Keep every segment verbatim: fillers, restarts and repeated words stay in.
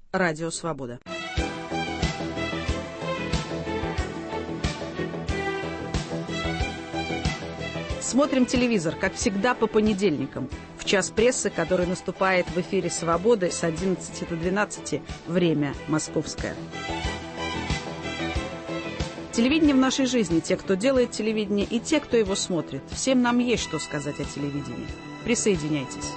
Радио Свобода. Смотрим телевизор, как всегда, по понедельникам, в час прессы, который наступает в эфире «Свободы» с одиннадцати до двенадцати, время московское. Телевидение в нашей жизни, те, кто делает телевидение, и те, кто его смотрит. Всем нам есть что сказать о телевидении. Присоединяйтесь.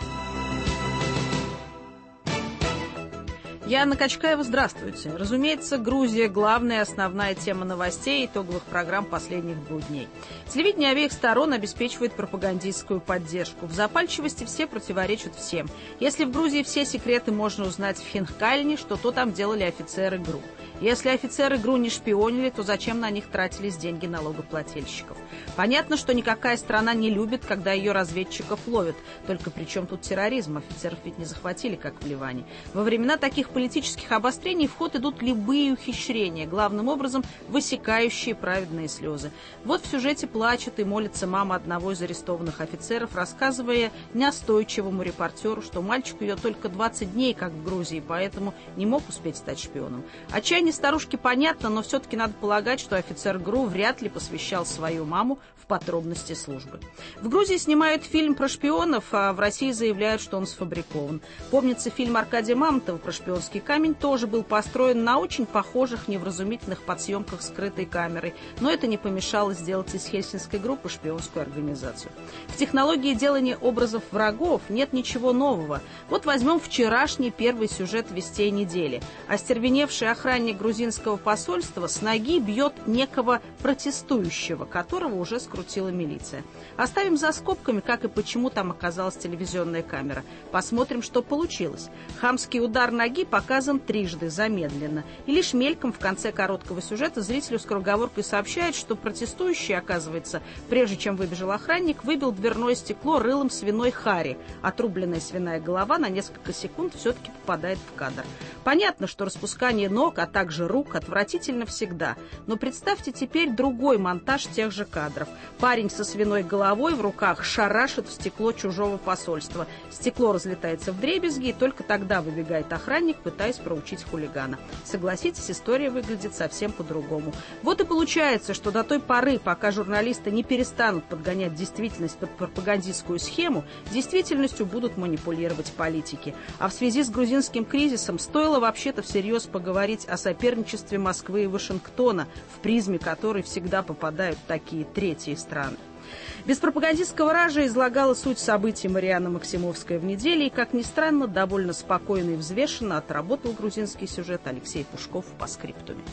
Я Анна Качкаева, здравствуйте. Разумеется, Грузия – главная основная тема новостей и итоговых программ последних двух дней. Телевидение обеих сторон обеспечивает пропагандистскую поддержку. В запальчивости все противоречат всем. Если в Грузии все секреты можно узнать в Хинкальне, что то там делали офицеры ГРУ. Если офицеры ГРУ не шпионили, то зачем на них тратились деньги налогоплательщиков? Понятно, что никакая страна не любит, когда ее разведчиков ловят. Только при чем тут терроризм? Офицеров ведь не захватили, как в Ливане. Во времена таких политических обострений в ход идут любые ухищрения, главным образом высекающие праведные слезы. Вот в сюжете плачет и молится мама одного из арестованных офицеров, рассказывая настойчивому репортеру, что мальчику ее только двадцать дней, как в Грузии, поэтому не мог успеть стать шпионом. Отчаяние старушки понятно, но все-таки надо полагать, что офицер ГРУ вряд ли посвящал свою маму в подробности службы. В Грузии снимают фильм про шпионов, а в России заявляют, что он сфабрикован. Помнится, фильм Аркадия Мамонтова про шпионский камень тоже был построен на очень похожих невразумительных подсъемках скрытой камерой, но это не помешало сделать из хельсинской группы шпионскую организацию. В технологии делания образов врагов нет ничего нового. Вот возьмем вчерашний первый сюжет «Вестей недели». Остервеневший охранник грузинского посольства с ноги бьет некого протестующего, которого уже скрутила милиция. Оставим за скобками, как и почему там оказалась телевизионная камера. Посмотрим, что получилось. Хамский удар ноги показан трижды, замедленно. И лишь мельком в конце короткого сюжета зрителю скороговоркой сообщает, что протестующий, оказывается, прежде чем выбежал охранник, выбил дверное стекло рылом свиной хари. Отрубленная свиная голова на несколько секунд все-таки попадает в кадр. Понятно, что распускание ног, а также рук отвратительно всегда. Но представьте теперь другой монтаж тех же кадров. Парень со свиной головой в руках шарашит в стекло чужого посольства. Стекло разлетается вдребезги, и только тогда выбегает охранник, пытаясь проучить хулигана. Согласитесь, история выглядит совсем по-другому. Вот и получается, что до той поры, пока журналисты не перестанут подгонять действительность под пропагандистскую схему, действительностью будут манипулировать политики. А в связи с грузинским кризисом стоило вообще-то всерьез поговорить о соперничестве Москвы и Вашингтона, в призме которой всегда попадают такие третьи страны. Без пропагандистского ража излагала суть событий Марианна Максимовская в неделе, и, как ни странно, довольно спокойно и взвешенно отработал грузинский сюжет Алексей Пушков по скриптуме.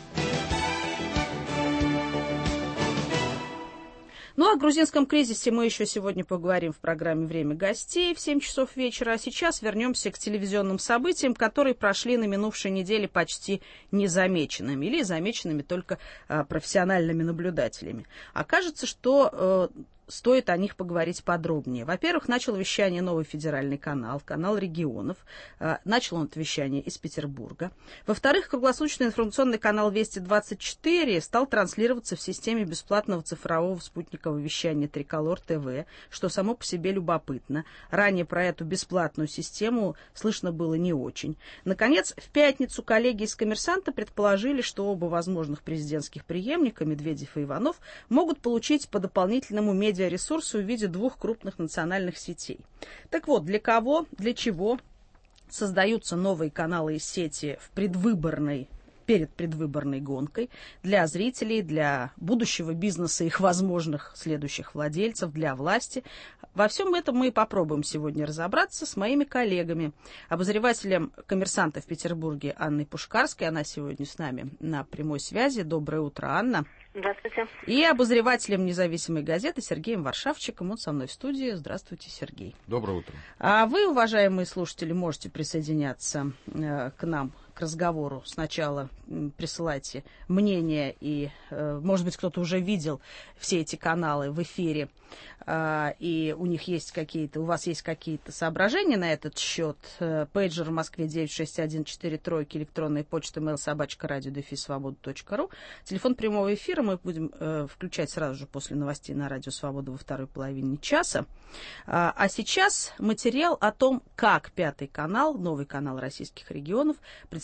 Ну, о грузинском кризисе мы еще сегодня поговорим в программе «Время гостей» в семь часов вечера. А сейчас вернемся к телевизионным событиям, которые прошли на минувшей неделе почти незамеченными или замеченными только а, профессиональными наблюдателями. Окажется, что... Э, Стоит о них поговорить подробнее. Во-первых, начал вещание новый федеральный канал, канал регионов. Начал он это вещание из Петербурга. Во-вторых, круглосуточный информационный канал Вести двадцать четыре стал транслироваться в системе бесплатного цифрового спутникового вещания Триколор ТВ, что само по себе любопытно. Ранее про эту бесплатную систему слышно было не очень. Наконец, в пятницу коллеги из «Коммерсанта» предположили, что оба возможных президентских преемника, Медведев и Иванов, могут получить по дополнительному медиа ресурсы в виде двух крупных национальных сетей. Так вот, для кого, для чего создаются новые каналы и сети в предвыборной, перед предвыборной гонкой, для зрителей, для будущего бизнеса и их возможных следующих владельцев, для власти. Во всем этом мы и попробуем сегодня разобраться с моими коллегами. Обозревателем «Коммерсанта» в Петербурге Анной Пушкарской. Она сегодня с нами на прямой связи. Доброе утро, Анна. Здравствуйте. И обозревателем «Независимой газеты» Сергеем Варшавчиком. Он со мной в студии. Здравствуйте, Сергей. Доброе утро. А вы, уважаемые слушатели, можете присоединяться э, к нам, к разговору. Сначала присылайте мнение, и, э, может быть, кто-то уже видел все эти каналы в эфире, э, и у них есть какие-то, у вас есть какие-то соображения на этот счет. Э, пейджер в Москве девять шесть один четыре тройки, электронная почта mail собачка радио дефис свобода точка ру. Телефон прямого эфира мы будем э, включать сразу же после новостей на радио «Свобода» во второй половине часа. А, а сейчас материал о том, как Пятый канал, новый канал российских регионов, представляет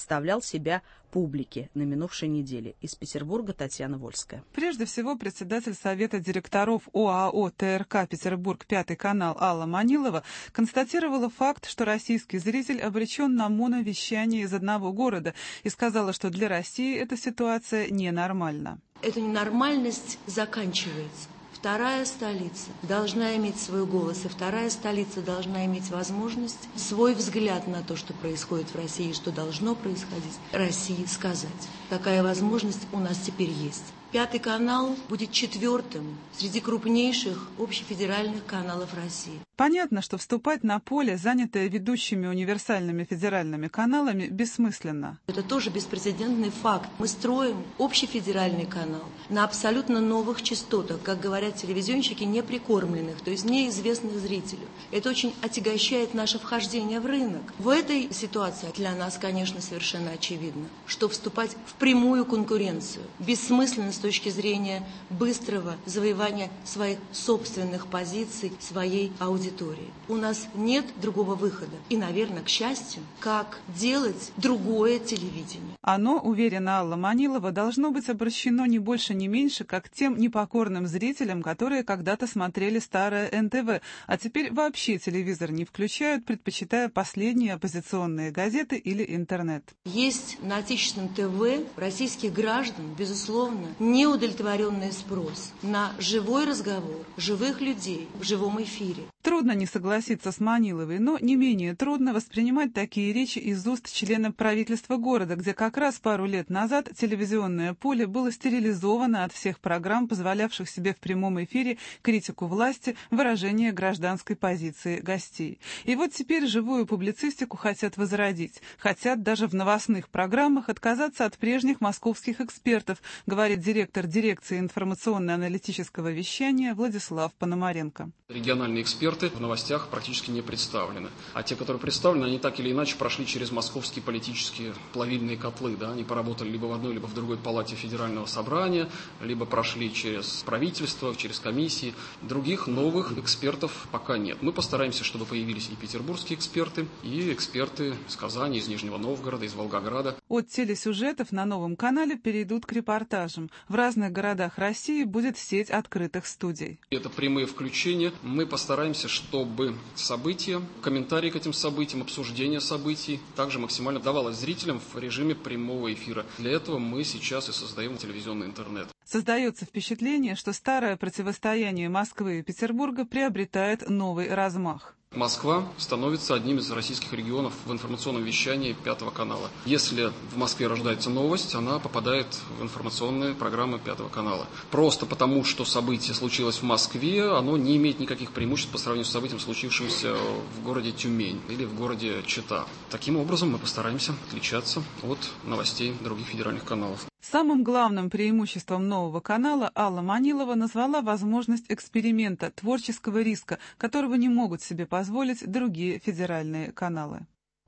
представлял себя публике на минувшей неделе. Из Петербурга Татьяна Вольская. Прежде всего, председатель Совета директоров ОАО ТРК «Петербург», Пятый канал Алла Манилова констатировала факт, что российский зритель обречен на моновещание из одного города, и сказала, что для России эта ситуация ненормальна. Эта ненормальность заканчивается. Вторая столица должна иметь свой голос, и вторая столица должна иметь возможность свой взгляд на то, что происходит в России, что должно происходить в России, сказать. Такая возможность у нас теперь есть. Пятый канал будет четвертым среди крупнейших общефедеральных каналов России. Понятно, что вступать на поле, занятое ведущими универсальными федеральными каналами, бессмысленно. Это тоже беспрецедентный факт. Мы строим общефедеральный канал на абсолютно новых частотах, как говорят телевизионщики, неприкормленных, то есть неизвестных зрителю. Это очень отягощает наше вхождение в рынок. В этой ситуации для нас, конечно, совершенно очевидно, что вступать в прямую конкуренцию бессмысленно с точки зрения быстрого завоевания своих собственных позиций, своей аудитории. У нас нет другого выхода. И, наверное, к счастью, как делать другое телевидение. Оно, уверена Алла Манилова, должно быть обращено не больше, не меньше, как тем непокорным зрителям, которые когда-то смотрели старое эн тэ вэ, а теперь вообще телевизор не включают, предпочитая последние оппозиционные газеты или интернет. Есть на отечественном ТВ российских граждан, безусловно, неудовлетворенный спрос на живой разговор, живых людей в живом эфире. Трудно не согласиться с Маниловой, но не менее трудно воспринимать такие речи из уст члена правительства города, где как раз пару лет назад телевизионное поле было стерилизовано от всех программ, позволявших себе в прямом эфире критику власти, выражение гражданской позиции гостей. И вот теперь живую публицистику хотят возродить, хотят даже в новостных программах отказаться от прежних московских экспертов, говорит директор дирекции информационно-аналитического вещания Владислав Пономаренко. Региональные эксперты в новостях практически не представлены. А те, которые представлены, они так или иначе прошли через московские политические плавильные котлы. Да? Они поработали либо в одной, либо в другой палате федерального собрания, либо прошли через правительство, через комиссии. Других новых экспертов пока нет. Мы постараемся, чтобы появились и петербургские эксперты, и эксперты из Казани, из Нижнего Новгорода, из Волгограда. От телесюжетов на новом канале перейдут к репортажам. В разных городах России будет сеть открытых студий. Это прямые включения. Мы постараемся, чтобы события, комментарии к этим событиям, обсуждение событий также максимально давалось зрителям в режиме прямого эфира. Для этого мы сейчас и создаем телевизионный интернет. Создается впечатление, что старое противостояние Москвы и Петербурга приобретает новый размах. Москва становится одним из российских регионов в информационном вещании Пятого канала. Если в Москве рождается новость, она попадает в информационные программы Пятого канала. Просто потому, что событие случилось в Москве, оно не имеет никаких преимуществ по сравнению с событием, случившимся в городе Тюмень или в городе Чита. Таким образом, мы постараемся отличаться от новостей других федеральных каналов. Самым главным преимуществом нового канала Алла Манилова назвала возможность эксперимента, творческого риска, которого не могут себе позволить другие федеральные каналы.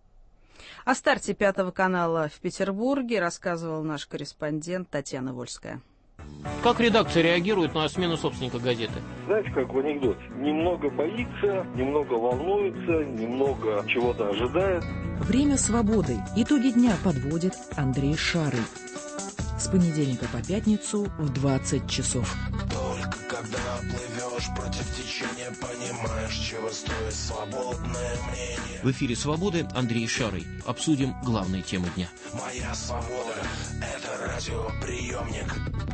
О старте Пятого канала в Петербурге рассказывал наш корреспондент Татьяна Вольская. Как редакция реагирует на смену собственника газеты? Знаете, как в анекдоте. Немного боится, немного волнуется, немного чего-то ожидает. Время свободы. Итоги дня подводит Андрей Шарый. С понедельника по пятницу в двадцать часов. Только когда плывешь против течения, понимаешь, чего стоит свободное мнение. В эфире «Свободы» Андрей Шарый. Обсудим главные темы дня. Моя свобода – это радиоприемник.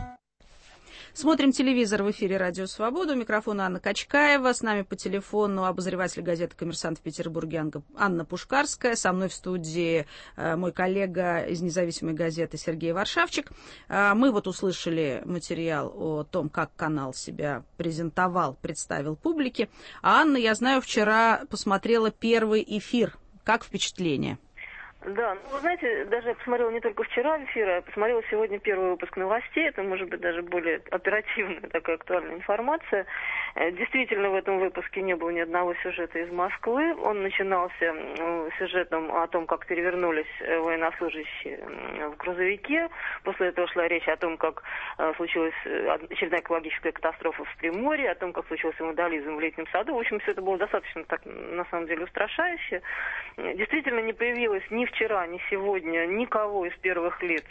Смотрим телевизор, в эфире «Радио Свобода». У микрофона Анна Качкаева. С нами по телефону обозреватель газеты «Коммерсант» в Петербурге Анна Пушкарская. Со мной в студии мой коллега из независимой газеты Сергей Варшавчик. Мы вот услышали материал о том, как канал себя презентовал, представил публике. А Анна, я знаю, вчера посмотрела первый эфир. Как впечатление? Да, ну, вы знаете, даже я посмотрела не только вчера эфир, а посмотрела сегодня первый выпуск новостей. Это, может быть, даже более оперативная такая актуальная информация. Действительно, в этом выпуске не было ни одного сюжета из Москвы. Он начинался сюжетом о том, как перевернулись военнослужащие в грузовике. После этого шла речь о том, как случилась очередная экологическая катастрофа в Приморье, о том, как случился вандализм в летнем саду. В общем, все это было достаточно, так, на самом деле, устрашающе. Действительно, не появилось ни в вчера, ни сегодня никого из первых лиц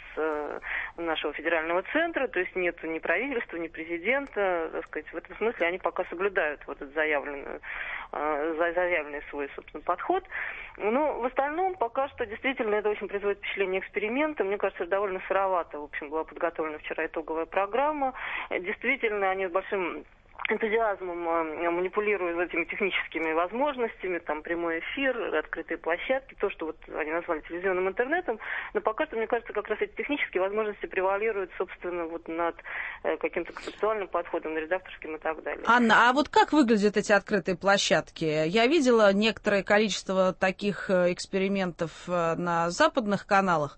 нашего федерального центра, то есть нет ни правительства, ни президента, так сказать, в этом смысле они пока соблюдают вот этот заявленный, заявленный свой, собственно, подход. Но в остальном пока что действительно это очень производит впечатление эксперимента. Мне кажется, довольно сыровато, в общем, была подготовлена вчера итоговая программа. Действительно, они с большим энтузиазмом манипулируют этими техническими возможностями, там прямой эфир, открытые площадки, то, что вот они назвали телевизионным интернетом, но пока что, мне кажется, как раз эти технические возможности превалируют, собственно, вот над каким-то концептуальным подходом, редакторским и так далее. Анна, а вот как выглядят эти открытые площадки? Я видела некоторое количество таких экспериментов на западных каналах,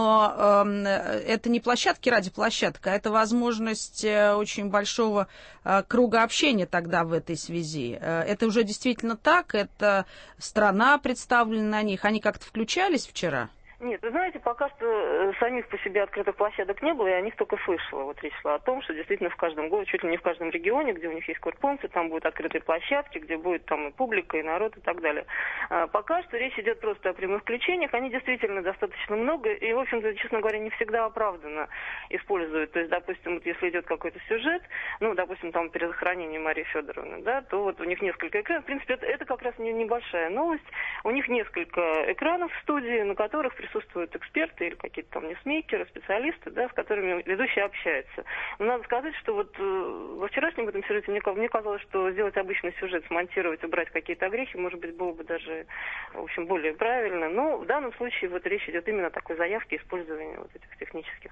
но э, это не площадки ради площадок, а это возможность очень большого э, круга общения тогда в этой связи. Это уже действительно так? Это страна представлена на них? Они как-то включались вчера? Нет, вы знаете, пока что самих по себе открытых площадок не было, и о них только слышала. Вот речь шла о том, что действительно в каждом городе, чуть ли не в каждом регионе, где у них есть корпункты, там будут открытые площадки, где будет там и публика, и народ, и так далее. А пока что речь идет просто о прямых включениях. Они действительно достаточно много, и, в общем-то, честно говоря, не всегда оправданно используют. То есть, допустим, вот если идет какой-то сюжет, ну, допустим, там перезахоронение Марии Федоровны, да, то вот у них несколько экранов. В принципе, это, это как раз не, небольшая новость. У них несколько экранов в студии, на которых присутствуют эксперты или какие-то там ньюсмейкеры, специалисты, да, с которыми ведущий общается. Но надо сказать, что вот э, во вчерашнем этом сюжете мне, мне казалось, что сделать обычный сюжет, смонтировать, убрать какие-то огрехи, может быть, было бы даже, в общем, более правильно. Но в данном случае вот речь идет именно о такой заявке использования вот этих технических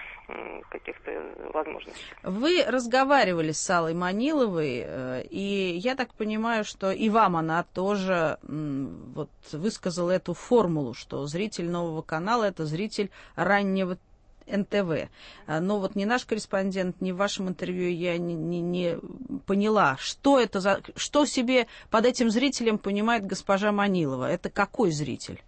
каких-то возможностей. Вы разговаривали с Аллой Маниловой, и я так понимаю, что и вам она тоже вот высказала эту формулу, что зритель нового канала – это зритель раннего эн тэ вэ. Но вот ни наш корреспондент, ни в вашем интервью я не, не, не поняла, что это за, что себе под этим зрителем понимает госпожа Манилова. Это какой зритель?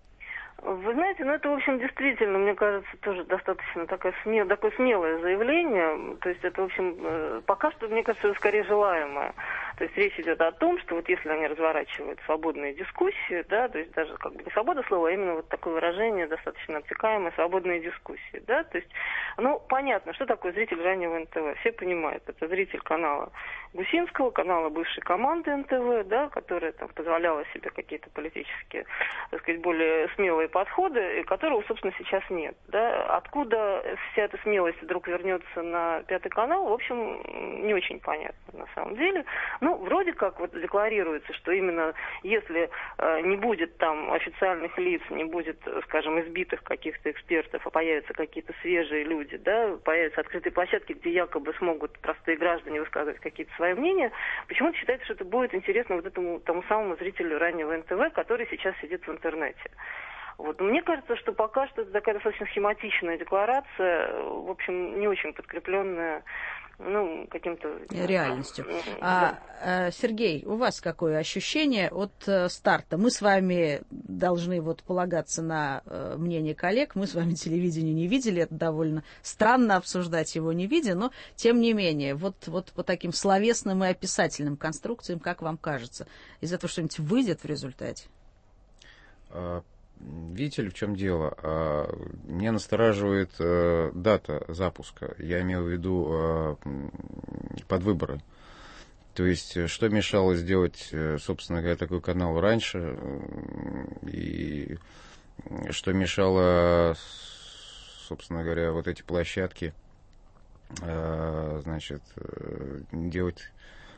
Вы знаете, ну это, в общем, действительно, мне кажется, тоже достаточно такое, смел, такое смелое заявление. То есть это, в общем, пока что, мне кажется, скорее желаемое. То есть речь идет о том, что вот если они разворачивают свободные дискуссии, да, то есть даже как бы не свобода слова, а именно вот такое выражение достаточно обтекаемое, свободные дискуссии, да, то есть, ну, понятно, что такое зритель раннего эн тэ вэ, все понимают, это зритель канала Гусинского, канала бывшей команды эн тэ вэ, да, которая там позволяла себе какие-то политические, так сказать, более смелые подходы, которого, собственно, сейчас нет, да, откуда вся эта смелость вдруг вернется на Пятый канал, в общем, не очень понятно на самом деле. Ну, вроде как вот декларируется, что именно если э, не будет там официальных лиц, не будет, скажем, избитых каких-то экспертов, а появятся какие-то свежие люди, да, появятся открытые площадки, где якобы смогут простые граждане высказывать какие-то свои мнения, почему-то считается, что это будет интересно вот этому тому самому зрителю раннего эн тэ вэ, который сейчас сидит в интернете. Вот. Мне кажется, что пока что это такая достаточно схематичная декларация, в общем, не очень подкрепленная, ну, каким-то... реальностью. Да. А, Сергей, у вас какое ощущение от старта? Мы с вами должны вот полагаться на мнение коллег, мы с вами телевидение не видели, это довольно странно обсуждать его не видя, но тем не менее, вот, вот по таким словесным и описательным конструкциям, как вам кажется, из этого что-нибудь выйдет в результате? Видите ли, в чем дело? Меня настораживает дата запуска. Я имею в виду подвыборы. То есть, что мешало сделать, собственно говоря, такой канал раньше, и что мешало, собственно говоря, вот эти площадки, значит, делать,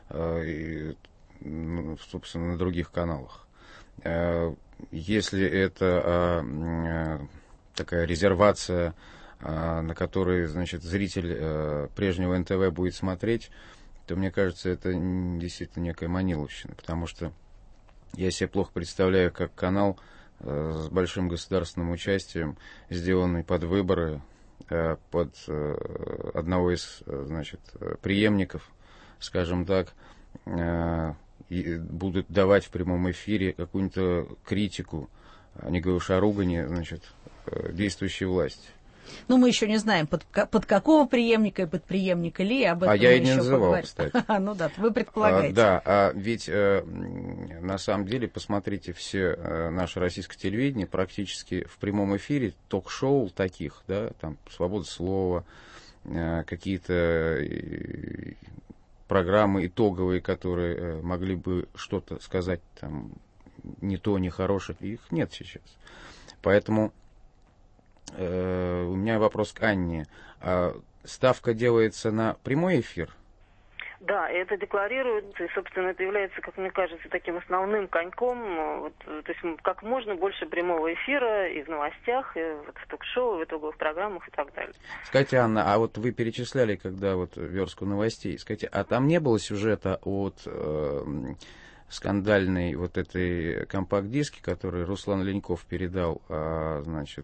собственно, на других каналах. Если это а, такая резервация, а, на которой, значит, зритель а, прежнего эн тэ вэ будет смотреть, то, мне кажется, это действительно некая маниловщина, потому что я себе плохо представляю, как канал а, с большим государственным участием, сделанный под выборы, а, под а, одного из, значит, преемников, скажем так, а, и будут давать в прямом эфире какую-нибудь критику, не говоря уж о ругани, значит, действующей власти. Ну, мы еще не знаем, под, под какого преемника и под преемника ли, об этом а я мы и не еще называл, поговорим. Кстати. Ну да, вы предполагаете. А, да, а ведь э, на самом деле, посмотрите, все э, наше российское телевидение практически в прямом эфире ток-шоу таких, да, там «Свобода слова», э, какие-то э, программы итоговые, которые э, могли бы что-то сказать там не то, не хорошее, их нет сейчас. Поэтому э, у меня вопрос к Анне. А ставка делается на прямой эфир? Да, это декларируется, и, собственно, это является, как мне кажется, таким основным коньком, вот, то есть как можно больше прямого эфира и в новостях, и вот в ток-шоу, и в итоговых программах и так далее. Скажите, Анна, а вот вы перечисляли, когда вот верстку новостей, скажите, а там не было сюжета от э, скандальной вот этой компакт-диски, который Руслан Леньков передал, а, значит,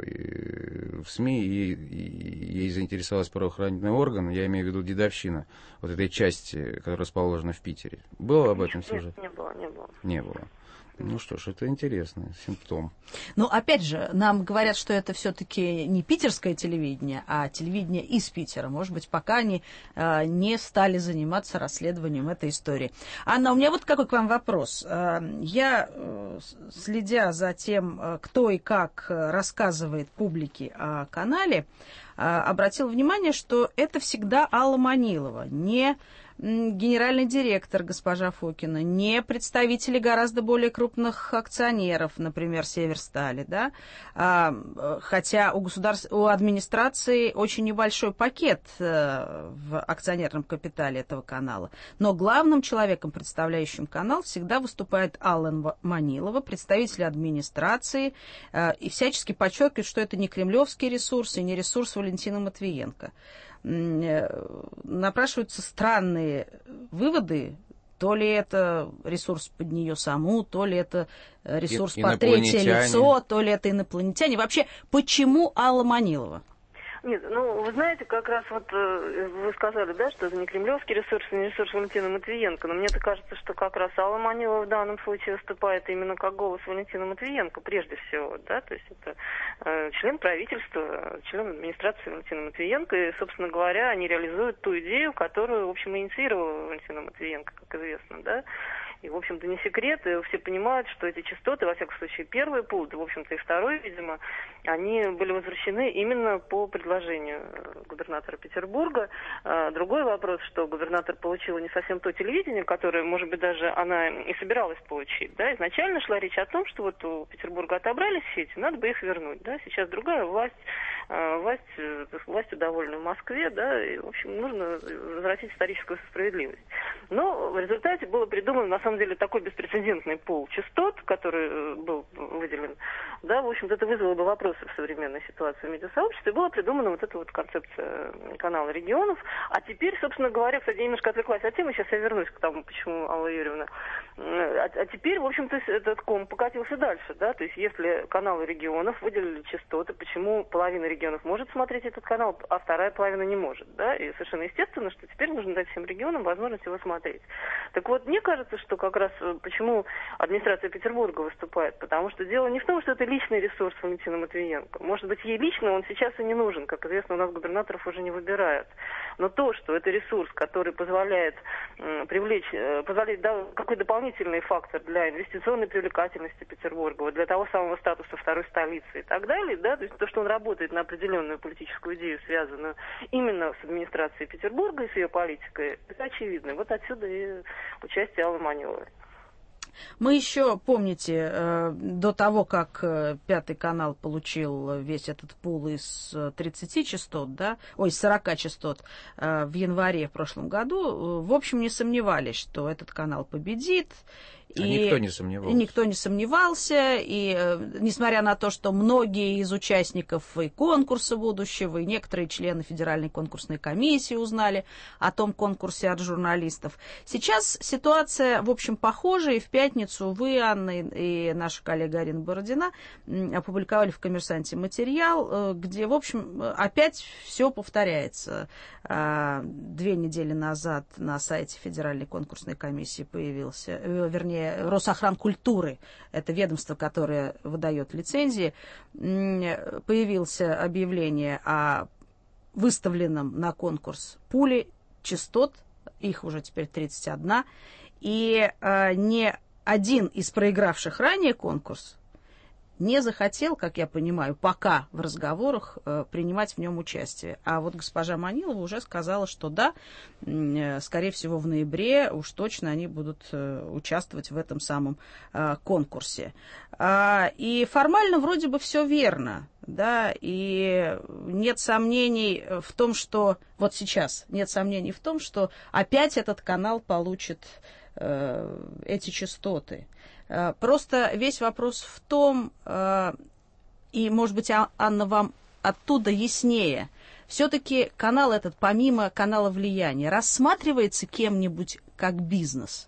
в СМИ, и, и ей заинтересовалась правоохранительный орган, я имею в виду дедовщина, вот этой части, которая расположена в Питере. Было об этом сюжет? Нет, не было, не было. Не было. Ну что ж, это интересный симптом. Ну, опять же, нам говорят, что это все-таки не питерское телевидение, а телевидение из Питера. Может быть, пока они э, не стали заниматься расследованием этой истории. Анна, у меня вот какой к вам вопрос. Э, я, э, следя за тем, э, кто и как рассказывает публике о канале, э, обратил внимание, что это всегда Алла Манилова, не генеральный директор госпожа Фокина, не представители гораздо более крупных акционеров, например, Северстали, да, а, хотя у государств, у администрации очень небольшой пакет а, в акционерном капитале этого канала, но главным человеком, представляющим канал, всегда выступает Алла Манилова, представитель администрации, а, и всячески подчеркивает, что это не кремлевский ресурс и не ресурс Валентина Матвиенко. Напрашиваются странные выводы, то ли это ресурс под нее саму, то ли это ресурс под третье лицо, то ли это инопланетяне. Вообще, почему Алла Манилова? Нет, ну, вы знаете, как раз вот э, вы сказали, да, что это не кремлевский ресурс, не ресурс Валентина Матвиенко, но мне-то кажется, что как раз Алла Манилова в данном случае выступает именно как голос Валентина Матвиенко, прежде всего, да, то есть это э, член правительства, член администрации Валентина Матвиенко, и, собственно говоря, они реализуют ту идею, которую, в общем, инициировала Валентина Матвиенко, как известно, да. И, в общем-то, не секрет, и все понимают, что эти частоты, во всяком случае, первый пул, да, в общем-то, и второй, видимо, они были возвращены именно по предложению губернатора Петербурга. Другой вопрос, что губернатор получила не совсем то телевидение, которое, может быть, даже она и собиралась получить. Да? Изначально шла речь о том, что вот у Петербурга отобрали сети, надо бы их вернуть. Да? Сейчас другая власть, власть, властью довольна в Москве, да, и, в общем, нужно возвратить историческую справедливость. Но в результате было придумано, на самом деле, такой беспрецедентный пул частот, который был выделен, да, в общем-то, это вызвало бы вопросы в современной ситуации в медиасообществе, и была придумана вот эта вот концепция канала регионов. А теперь, собственно говоря, кстати, я немножко отвлеклась от темы, сейчас я вернусь к тому, почему Алла Юрьевна. А, а теперь, в общем-то, этот ком покатился дальше, да, то есть если каналы регионов выделили частоты, почему половина регионов может смотреть этот канал, а вторая половина не может, да, и совершенно естественно, что теперь нужно дать всем регионам возможность его смотреть. Так вот, мне кажется, что как раз почему администрация Петербурга выступает, потому что дело не в том, что это личный ресурс Валентина Матвиенко. Может быть, ей лично он сейчас и не нужен, как известно, у нас губернаторов уже не выбирают. Но то, что это ресурс, который позволяет э, привлечь, э, позволяет да, какой дополнительный фактор для инвестиционной привлекательности Петербурга, вот для того самого статуса второй столицы и так далее, да, то есть то, что он работает на определенную политическую идею, связанную именно с администрацией Петербурга и с ее политикой, это очевидно. Вот отсюда и участие Аллы Маниловой. Мы еще, помните, э, до того, как э, Пятый канал получил весь этот пул из тридцати частот, да, ой, сорока частот э, в январе в прошлом году, э, в общем, не сомневались, что этот канал победит. А и никто не сомневался. И никто не сомневался, и э, несмотря на то, что многие из участников и конкурса будущего, и некоторые члены Федеральной конкурсной комиссии узнали о том конкурсе от журналистов. Сейчас ситуация, в общем, похожа, и в пятницу вы, Анна, и наша коллега Арина Бородина опубликовали в «Коммерсанте» материал, э, где, в общем, опять все повторяется. Э, две недели назад на сайте Федеральной конкурсной комиссии появился, э, вернее, или Росохранкультуры, это ведомство, которое выдает лицензии, появилось объявление о выставленном на конкурс пуле частот, их уже теперь тридцать одна, и э, ни один из проигравших ранее конкурс не захотел, как я понимаю, пока в разговорах э, принимать в нем участие. А вот госпожа Манилова уже сказала, что да, э, скорее всего, в ноябре уж точно они будут э, участвовать в этом самом э, конкурсе. А, и формально вроде бы все верно, да, и нет сомнений в том, что вот сейчас нет сомнений в том, что опять этот канал получит э, эти частоты. Просто весь вопрос в том, и, может быть, Анна, вам оттуда яснее, все-таки канал этот, помимо канала влияния, рассматривается кем-нибудь как бизнес?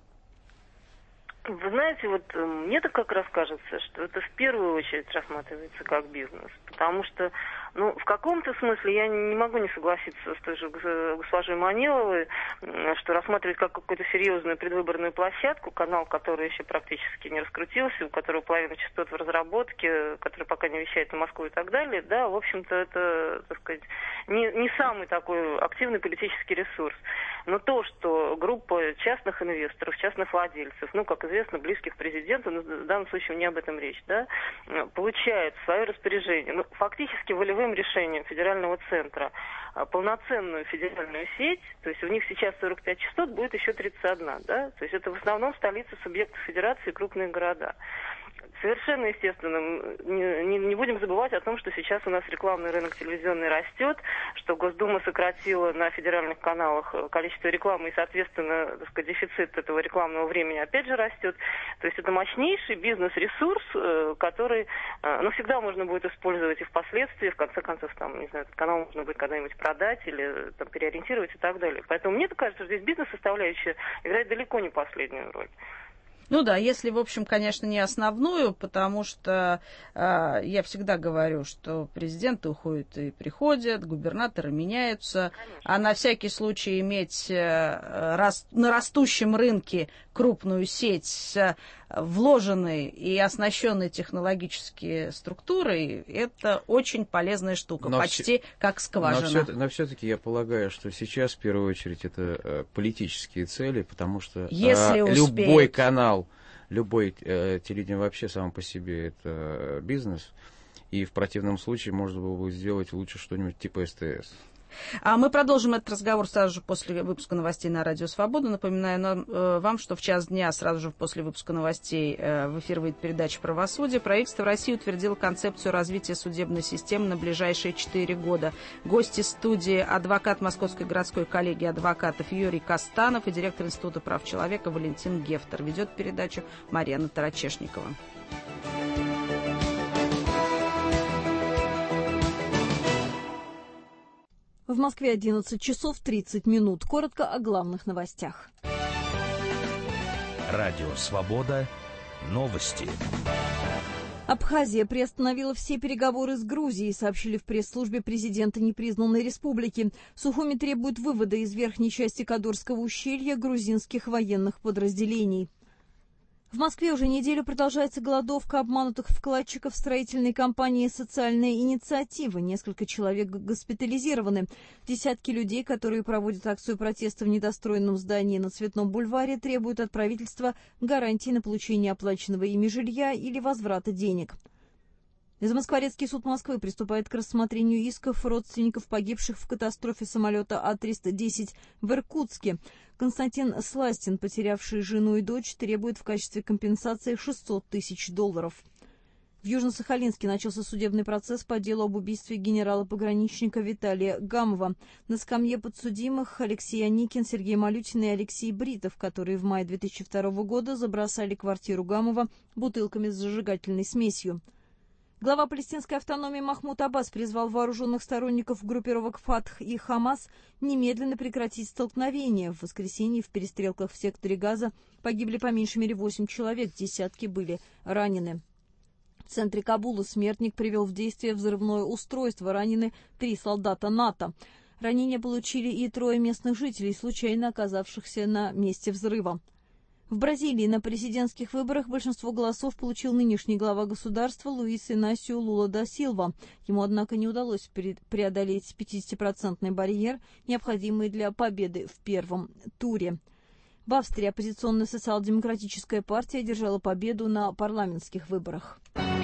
Вы знаете, вот мне так как раз кажется, что это в первую очередь рассматривается как бизнес, потому что, ну, в каком-то смысле я не могу не согласиться с той же госпожой Маниловой, что рассматривать как какую-то серьезную предвыборную площадку, канал, который еще практически не раскрутился, у которого половина частот в разработке, который пока не вещает на Москву и так далее, да, в общем-то, это, так сказать, не, не самый такой активный политический ресурс. Но то, что группа частных инвесторов, частных владельцев, ну, как известно, близких президенту, но в данном случае не об этом речь, да, получает в свое распоряжение, ну, фактически волевым решением федерального центра полноценную федеральную сеть, то есть у них сейчас сорок пять частот, будет еще тридцать одна, да, то есть это в основном столицы субъектов федерации и крупные города. Совершенно естественно, не, не, не будем забывать о том, что сейчас у нас рекламный рынок телевизионный растет, что Госдума сократила на федеральных каналах количество рекламы, и, соответственно, так сказать, дефицит этого рекламного времени опять же растет. То есть это мощнейший бизнес-ресурс, который, ну, всегда можно будет использовать и впоследствии, в конце концов, там, не знаю, этот канал можно будет когда-нибудь продать или там, переориентировать и так далее. Поэтому мне кажется, что здесь бизнес-составляющая играет далеко не последнюю роль. Ну да, если, в общем, конечно, не основную, потому что э, я всегда говорю, что президенты уходят и приходят, губернаторы меняются, конечно. А на всякий случай иметь э, рас, на растущем рынке крупную сеть с вложенной и оснащенной технологически структурой, это очень полезная штука, но почти все, как скважина. Но, все, но все-таки я полагаю, что сейчас в первую очередь это э, политические цели, потому что э, любой канал, любой э, телевидение вообще сам по себе это э, бизнес, и в противном случае можно было бы сделать лучше что-нибудь типа СТС. А мы продолжим этот разговор сразу же после выпуска новостей на Радио Свобода. Напоминаю нам, э, вам, что в час дня, сразу же после выпуска новостей, э, в эфир выйдет передача «Правосудие». Правительство России утвердило концепцию развития судебной системы на ближайшие четыре года. Гости студии — адвокат Московской городской коллегии адвокатов Юрий Костанов и директор Института прав человека Валентин Гефтер. Ведет передачу Марьяна Тарачешникова. В Москве одиннадцать часов тридцать минут. Коротко о главных новостях. Радио «Свобода». Новости. Абхазия приостановила все переговоры с Грузией, сообщили в пресс-службе президента непризнанной республики. Сухуми требует вывода из верхней части Кадорского ущелья грузинских военных подразделений. В Москве уже неделю продолжается голодовка обманутых вкладчиков строительной компании «Социальная инициатива». Несколько человек госпитализированы. Десятки людей, которые проводят акцию протеста в недостроенном здании на Цветном бульваре, требуют от правительства гарантий на получение оплаченного ими жилья или возврата денег. Замоскворецкий суд Москвы приступает к рассмотрению исков родственников погибших в катастрофе самолета А триста десять в Иркутске. Константин Сластин, потерявший жену и дочь, требует в качестве компенсации шестьсот тысяч долларов. В Южно-Сахалинске начался судебный процесс по делу об убийстве генерала-пограничника Виталия Гамова. На скамье подсудимых Алексей Аникин, Сергей Малютин и Алексей Бритов, которые в мае две тысячи второго года забросали квартиру Гамова бутылками с зажигательной смесью. Глава палестинской автономии Махмуд Аббас призвал вооруженных сторонников группировок Фатх и Хамас немедленно прекратить столкновения. В воскресенье в перестрелках в секторе Газа погибли по меньшей мере восемь человек, десятки были ранены. В центре Кабула смертник привел в действие взрывное устройство, ранены три солдата НАТО. Ранения получили и трое местных жителей, случайно оказавшихся на месте взрыва. В Бразилии на президентских выборах большинство голосов получил нынешний глава государства Луис Инасио Лула да Силва. Ему, однако, не удалось преодолеть пятидесятипроцентный барьер, необходимый для победы в первом туре. В Австрии оппозиционная социал-демократическая партия одержала победу на парламентских выборах.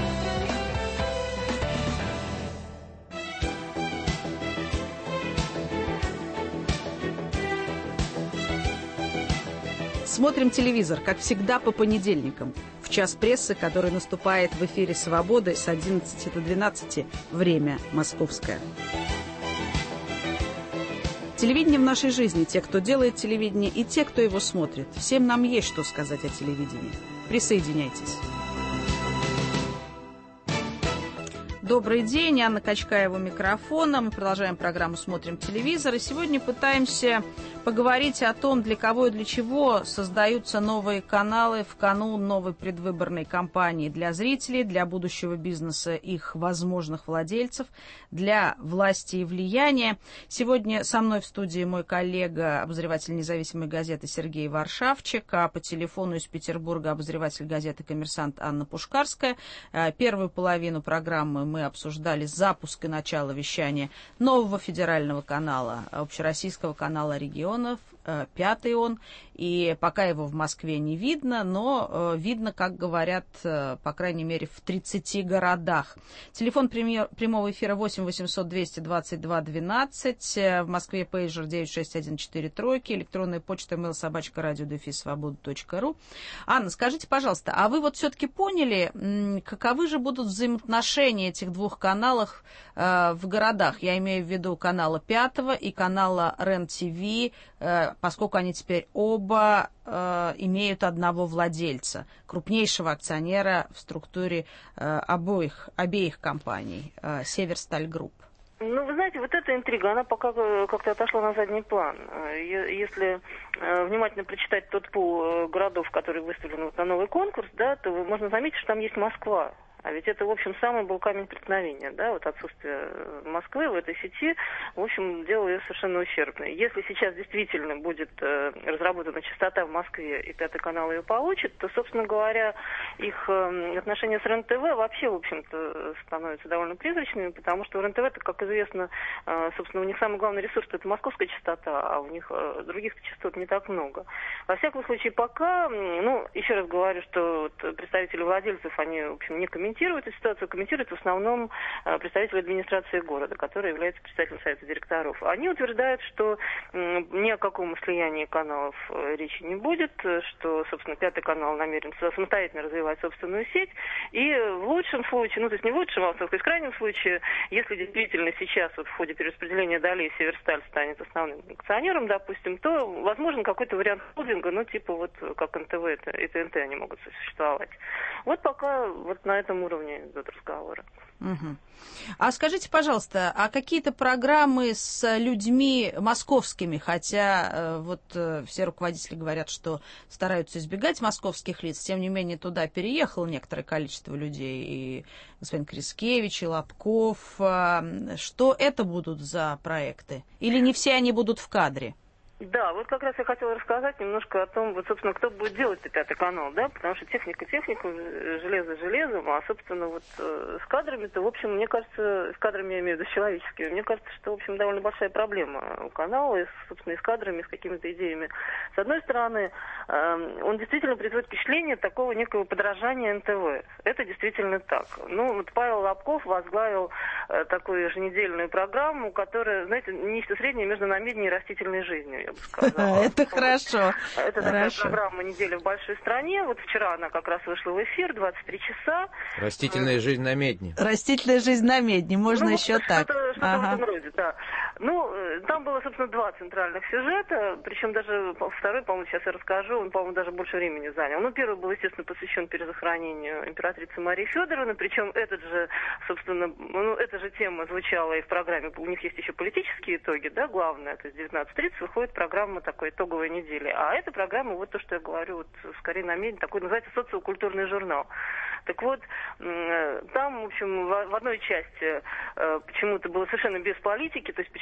Смотрим телевизор, как всегда, по понедельникам, в час прессы, который наступает в эфире «Свободы» с одиннадцати до двенадцати, время московское. Телевидение в нашей жизни, те, кто делает телевидение, и те, кто его смотрит. Всем нам есть что сказать о телевидении. Присоединяйтесь. Добрый день, Анна Качкаева у микрофона. Мы продолжаем программу «Смотрим телевизор». И сегодня пытаемся поговорить о том, для кого и для чего создаются новые каналы в канун новой предвыборной кампании для зрителей, для будущего бизнеса их возможных владельцев, для власти и влияния. Сегодня со мной в студии мой коллега, обозреватель независимой газеты Сергей Варшавчик, а по телефону из Петербурга обозреватель газеты «Коммерсант» Анна Пушкарская. Первую половину программы мы обсуждали запуск и начало вещания нового федерального канала, общероссийского канала регионов, пятый он, и пока его в Москве не видно, но видно, как говорят, по крайней мере, в тридцати городах. Телефон прямого эфира восемь восемьсот двести двадцать два двенадцать, в Москве пейджер девять шесть один четыре тройки, электронная почта mail собачка радио дефис свобода точка ру. Анна, скажите, пожалуйста, а вы вот все-таки поняли, каковы же будут взаимоотношения этих двух каналов э, в городах? Я имею в виду канала пятого и канала РЕН-ТВ, э, поскольку они теперь оба э, имеют одного владельца, крупнейшего акционера в структуре э, обоих, обеих компаний, э, Северсталь-Групп. Ну, вы знаете, вот эта интрига, она пока как-то отошла на задний план. Если внимательно прочитать тот пул городов, которые выставлены на новый конкурс, да, то можно заметить, что там есть Москва. А ведь это, в общем, самый был камень преткновения, да, вот отсутствие Москвы в этой сети, в общем, делало ее совершенно ущербной. Если сейчас действительно будет э, разработана частота в Москве, и пятый канал ее получит, то, собственно говоря, их э, отношения с РЕН-ТВ вообще, в общем-то, становятся довольно призрачными, потому что у РЕН-ТВ, как известно, э, собственно, у них самый главный ресурс – это московская частота, а у них э, других частот не так много. Во всяком случае, пока, ну, еще раз говорю, что вот представители владельцев, они, в общем, не комментируют, комментируют эту ситуацию, комментируют в основном представители администрации города, который является председателем совета директоров. Они утверждают, что ни о каком слиянии каналов речи не будет, что, собственно, пятый канал намерен самостоятельно развивать собственную сеть, и в лучшем случае, ну, то есть не в лучшем, а в крайнем случае, если действительно сейчас вот в ходе перераспределения долей Северсталь станет основным акционером, допустим, то возможен какой-то вариант холдинга, ну, типа вот как эн тэ вэ и тэ эн тэ они могут существовать. Вот пока вот на этом уровне идут разговоры. Угу. А скажите, пожалуйста, а какие-то программы с людьми московскими, хотя э, вот э, все руководители говорят, что стараются избегать московских лиц, тем не менее туда переехало некоторое количество людей, и господин Крискевич, и Лобков. Э, что это будут за проекты? Или не все они будут в кадре? Да, вот как раз я хотела рассказать немножко о том, вот, собственно, кто будет делать пятый канал, да, потому что техника техникой, железо железом, а, собственно, вот э, с кадрами-то, в общем, мне кажется, с кадрами я имею в виду человеческими, мне кажется, что, в общем, довольно большая проблема у канала, и, собственно, и с кадрами, и с какими-то идеями. С одной стороны, э, он действительно производит впечатление такого некого подражания эн тэ вэ. Это действительно так. Ну, вот Павел Лобков возглавил э, такую еженедельную программу, которая, знаете, нечто среднее между намедни и растительной жизнью. Это хорошо. Это такая программа «Неделя в большой стране». Вот вчера она как раз вышла в эфир, двадцать три часа. Растительная жизнь на медне. Растительная жизнь на медне, можно ну, еще так. Что-то, что-то ага. в этом роде, да. Ну, там было, собственно, два центральных сюжета, причем даже второй, по-моему, сейчас я расскажу, он, по-моему, даже больше времени занял. Ну, первый был, естественно, посвящен перезахоронению императрицы Марии Федоровны, причем этот же, собственно, ну, эта же тема звучала и в программе, у них есть еще политические итоги, да, главное, то есть в девятнадцать тридцать выходит программа такой итоговой недели. А эта программа, вот то, что я говорю, вот скорее на медне, такой называется социокультурный журнал. Так вот, там, в общем, в одной части почему-то было совершенно без политики, то есть почему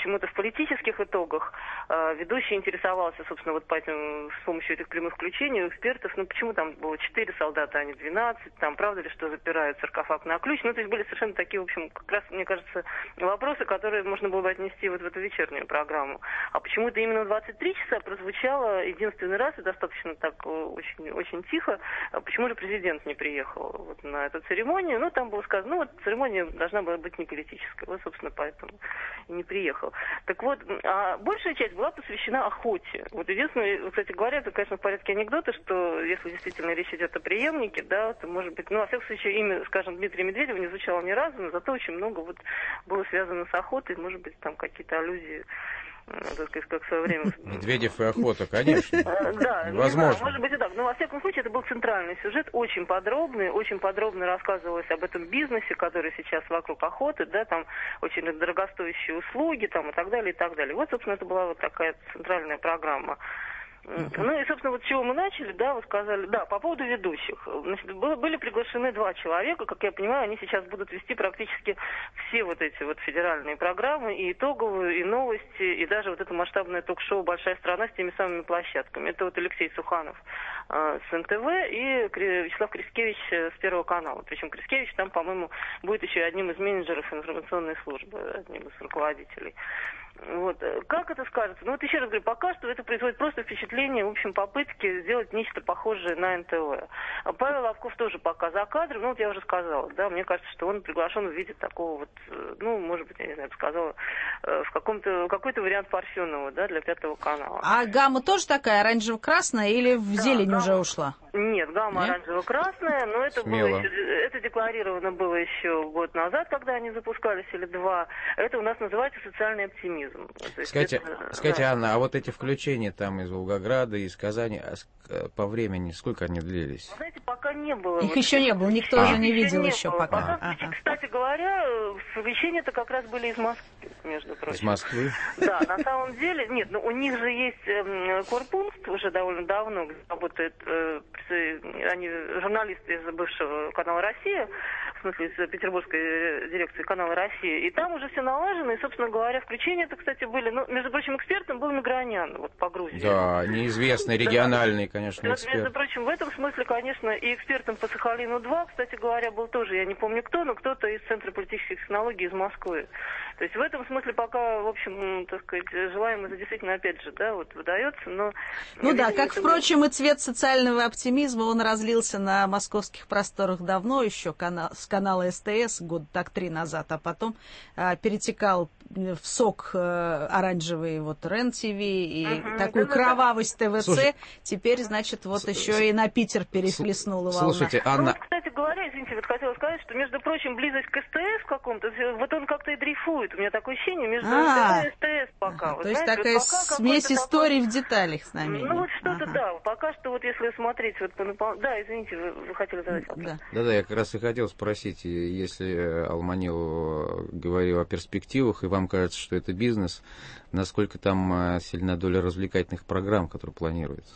почему-то в политических итогах э, ведущий интересовался, собственно, вот по этим, с помощью этих прямых включений у экспертов, ну почему там было четыре солдата, а не двенадцать, там правда ли, что запирают саркофаг на ключ, ну то есть были совершенно такие, в общем, как раз, мне кажется, вопросы, которые можно было бы отнести вот в эту вечернюю программу. А почему-то именно в двадцать три часа прозвучало единственный раз, и достаточно так очень, очень тихо, почему же президент не приехал вот на эту церемонию. Ну, там было сказано, ну, вот церемония должна была быть не политическая. Вот, собственно, поэтому и не приехал. Так вот, а большая часть была посвящена охоте. Вот единственное, кстати говоря, это, конечно, в порядке анекдота, что если действительно речь идет о преемнике, да, то, может быть, ну, во всяком случае, имя, скажем, Дмитрия Медведева не звучало ни разу, но зато очень много вот было связано с охотой, может быть, там какие-то аллюзии, так сказать, как в свое время... Медведев и охота, конечно. Да, возможно. Может быть и так. Но, во всяком случае, это был центральный сюжет, очень подробный, очень подробно рассказывалось об этом бизнесе, который сейчас вокруг охоты, да, там очень дорогостоящие услуги, там, и так далее, и так далее. Вот, собственно, это была вот такая центральная программа. Uh-huh. Ну и, собственно, вот с чего мы начали, да, вы сказали, да, по поводу ведущих. Значит, было, были приглашены два человека, как я понимаю, они сейчас будут вести практически все вот эти вот федеральные программы, и итоговые, и новости, и даже вот это масштабное ток-шоу «Большая страна» с теми самыми площадками. Это вот Алексей Суханов э, с эн тэ вэ и Вячеслав Крискевич с Первого канала. Причем Крискевич там, по-моему, будет еще одним из менеджеров информационной службы, одним из руководителей. Вот. Как это скажется? Ну вот еще раз говорю, пока что это производит просто впечатление, в общем, попытки сделать нечто похожее на эн тэ вэ. Павел Лавков тоже пока за кадром, ну вот я уже сказала, да, мне кажется, что он приглашен в виде такого вот, ну, может быть, я не знаю, я бы сказала, в каком-то, какой-то вариант Парфенова, да, для Пятого канала. А гамма тоже такая, оранжево-красная, или в да, зелень гамма... уже ушла? Нет, гамма Нет? оранжево-красная, но это Смело. было еще, это декларировано было еще год назад, когда они запускались, или два. Это у нас называется социальный оптимизм. Скажите, это, скажите да. Анна, а вот эти включения там из Волгограда, из Казани, по времени, сколько они длились? Знаете, пока не было. Их вот, еще не было, никто а. уже не видел не еще было. пока. пока ага. Кстати говоря, совещания-то как раз были из Москвы, между прочим. Из Москвы? Да, на самом деле, нет, ну у них же есть э, корпункт уже довольно давно, где работают э, они, журналисты из бывшего канала «Россия», в смысле, из Петербургской дирекции канала «Россия», и там уже все налажено, и, собственно говоря, включения-то, кстати, были, ну, между прочим, экспертом был Мигранян, вот по Грузии. Да, неизвестный, региональный, конечно, вот, эксперт. Между прочим, в этом смысле, конечно, и экспертом по Сахалину-два, кстати говоря, был тоже, я не помню кто, но кто-то из Центра политических технологий из Москвы. То есть в этом смысле пока, в общем, так сказать, желаемое действительно, опять же, да, вот выдается, но... Ну да, как, впрочем, и цвет социального оптимизма, он разлился на московских просторах давно еще, канал, с канала эс тэ эс, год так три назад, а потом а, перетекал в сок а, оранжевый вот РЕН-ТВ и uh-huh. такую да, кровавость тэ вэ цэ. Слушай, теперь, значит, вот с- еще с- и на Питер перехлестнула волна. Слушайте, Анна... Ну, кстати говоря, извините, вот хотела сказать, что, между прочим, близость к эс тэ эс каком-то, вот он как-то и дрейфует. У меня такое ощущение между А-а-а. эс тэ эс пока. То есть такая вот смесь историй в деталях с нами. Ну вот что-то, ага. да. Пока что вот если смотреть... Вот, да, извините, вы, вы хотели задать вопрос. Да. Да-да, я как раз и хотел спросить, если Алманил говорил о перспективах, и вам кажется, что это бизнес, насколько там сильна доля развлекательных программ, которые планируются?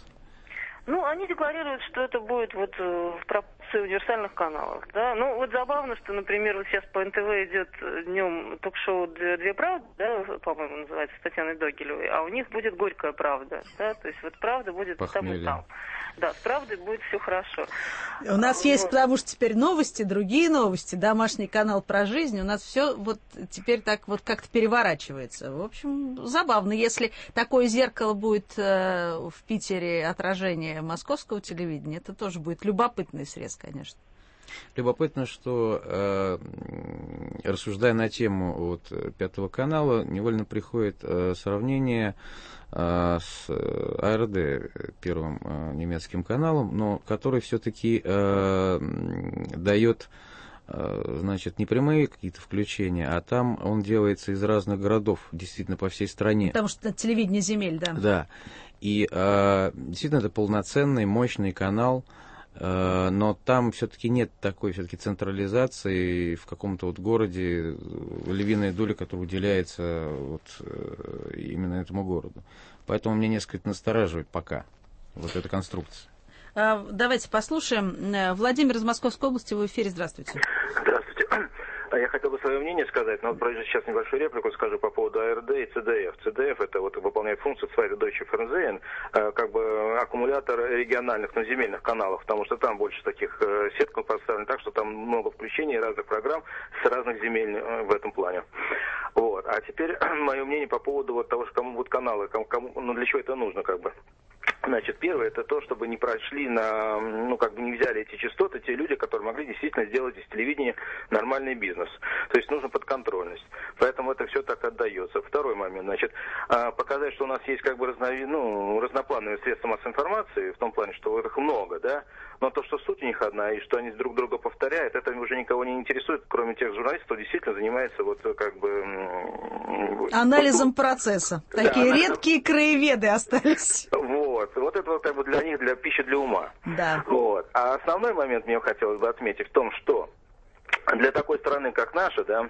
Ну, они декларируют, что это будет вот в пропорции универсальных каналов, да. Ну, вот забавно, что, например, вот сейчас по эн тэ вэ идет днем ток-шоу «Две правды», да, по-моему, называется, с Татьяной Догилевой, а у них будет «Горькая правда», да, то есть вот правда будет Похмелье. там и там. Да, с правдой будет все хорошо. У нас вот. Есть, потому что теперь новости, другие новости, домашний канал про жизнь, у нас все вот теперь так вот как-то переворачивается. В общем, забавно, если такое зеркало будет э, в Питере отражение московского телевидения, это тоже будет любопытный срез, конечно. Любопытно, что, э, рассуждая на тему вот, Пятого канала, невольно приходит э, сравнение э, с а эр дэ, первым э, немецким каналом, но который все-таки э, дает, э, значит, не прямые какие-то включения, а там он делается из разных городов, действительно, по всей стране. Потому что это телевидение земель, да. Да, и э, действительно это полноценный, мощный канал, но там все-таки нет такой все-таки централизации в каком-то вот городе, львиная доля, которая уделяется вот именно этому городу. Поэтому меня несколько настораживает пока вот эта конструкция. Давайте послушаем. Владимир из Московской области, в эфире, здравствуйте. Здравствуйте. Я хотел бы свое мнение сказать, но вот прежде сейчас небольшую реплику скажу по поводу АРД и ЦДФ. ЦДФ это вот выполняет функцию Zweite Deutsche Fernsehen, как бы аккумулятор региональных, но земельных каналов, потому что там больше таких сеток поставлено так, что там много включений разных программ с разных земель в этом плане. Вот. А теперь мое мнение по поводу вот того, что кому будут каналы, кому, кому, ну для чего это нужно, как бы. Значит, первое, это то, чтобы не прошли на, ну, как бы не взяли эти частоты те люди, которые могли действительно сделать из телевидения нормальный бизнес. То есть нужна подконтрольность. Поэтому это все так отдается. Второй момент, значит, показать, что у нас есть как бы разнови, ну, разноплановые средства массовой информации, в том плане, что их много, да, но то, что суть у них одна, и что они друг друга повторяют, это уже никого не интересует, кроме тех журналистов, кто действительно занимается вот как бы... анализом процесса. Да, Такие анализом... редкие краеведы остались. Вот. Вот это вот как бы для них, для пищи для ума. Да. Вот. А основной момент мне хотелось бы отметить в том, что для такой страны, как наша, да,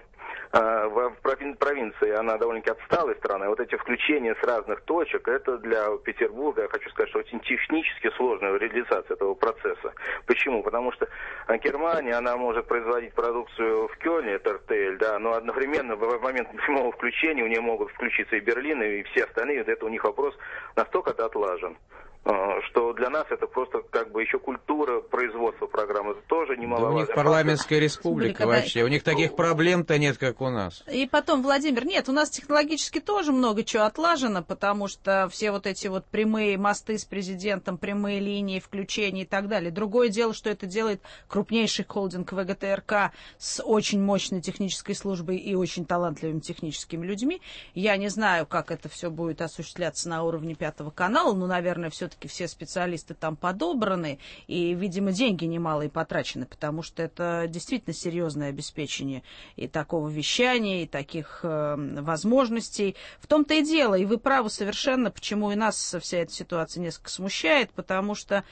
в провинции она довольно-таки отсталая страна. Вот эти включения с разных точек, это для Петербурга, я хочу сказать, что очень технически сложная реализация этого процесса. Почему? Потому что Германия, она может производить продукцию в Кёльне, это эр тэ эль, да, но одновременно в момент прямого включения у нее могут включиться и Берлин, и все остальные. Вот это у них вопрос настолько отлажен, что для нас это просто как бы еще культура производства программы. Это тоже немаловажно. Да у них парламентская республика вообще. У них таких проблем-то нет, как у нас. И потом, Владимир, нет, у нас технологически тоже много чего отлажено, потому что все вот эти вот прямые мосты с президентом, прямые линии, включения и так далее. Другое дело, что это делает крупнейший холдинг вэ гэ тэ эр ка с очень мощной технической службой и очень талантливыми техническими людьми. Я не знаю, как это все будет осуществляться на уровне Пятого канала, но, наверное, все-таки все специалисты там подобраны, и, видимо, деньги немалые потрачены, потому что это действительно серьезное обеспечение и такого вещания, и таких э, возможностей. В том-то и дело, и вы правы совершенно, почему и нас вся эта ситуация несколько смущает, потому что,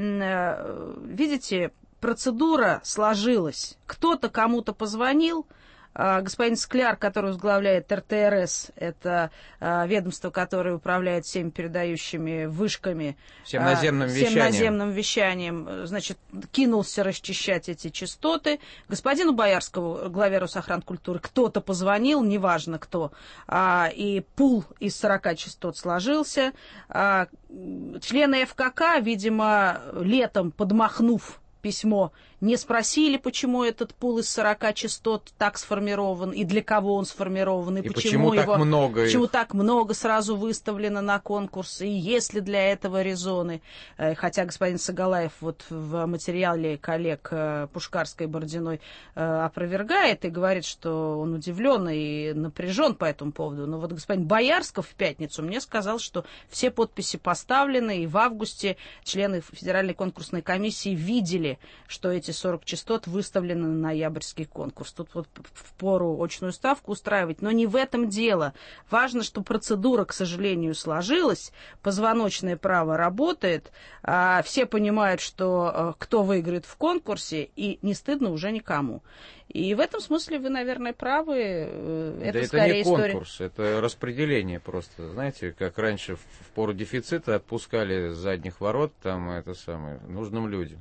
э, видите, процедура сложилась. Кто-то кому-то позвонил, господин Скляр, который возглавляет эр тэ эр эс, это а, ведомство, которое управляет всеми передающими вышками, всем наземным, а, вещанием. всем наземным вещанием, значит, кинулся расчищать эти частоты. Господину Боярскому, главе Росохранкультуры, кто-то позвонил, неважно кто, а, и пул из сорока частот сложился. А, члены эф ка ка, видимо, летом подмахнув письмо, не спросили, почему этот пул из сорока частот так сформирован, и для кого он сформирован, и, и почему, почему, его, так много почему их? так много сразу выставлено на конкурс, и есть ли для этого резоны. Хотя господин Сагалаев вот в материале коллег Пушкарской и Бородиной опровергает и говорит, что он удивлен и напряжен по этому поводу. Но вот господин Боярсков в пятницу мне сказал, что все подписи поставлены, и в августе члены Федеральной конкурсной комиссии видели, что эти сорок частот выставлены на ноябрьский конкурс. Тут вот впору очную ставку устраивать, но не в этом дело. Важно, что процедура, к сожалению, сложилась, позвоночное право работает, а все понимают, что кто выиграет в конкурсе, и не стыдно уже никому. И в этом смысле вы, наверное, правы. Это, да скорее это не история... конкурс, это распределение просто. Знаете, как раньше в пору дефицита отпускали с задних ворот там это самое нужным людям.